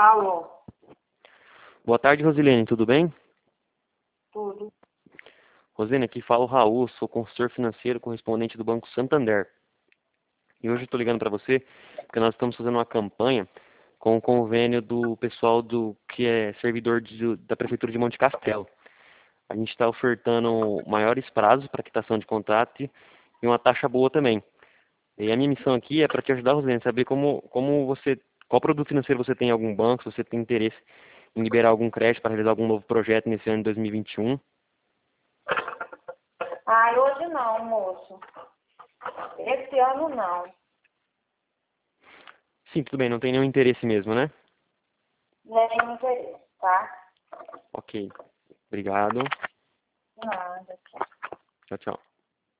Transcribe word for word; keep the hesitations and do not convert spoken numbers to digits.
Alô, Boa tarde, Rosilene, tudo bem? tudo. Rosilene, aqui fala o Raul, sou consultor financeiro correspondente do Banco Santander. E hoje eu estou ligando para você porque nós estamos fazendo uma campanha com o convênio do pessoal do que é servidor de- da Prefeitura de Monte Castelo. A gente está ofertando maiores prazos para quitação de contrato e uma taxa boa também. E a minha missão aqui é para te ajudar, Rosilene, saber como, como você, qual produto financeiro você tem em algum banco, se você tem interesse em liberar algum crédito para realizar algum novo projeto nesse ano de dois mil e vinte e um. Ai, hoje não, moço. Esse ano não. Sim, tudo bem, não tem nenhum interesse mesmo, né? Nenhum interesse, tá? Ok. Obrigado. Nada. Tchau, tchau.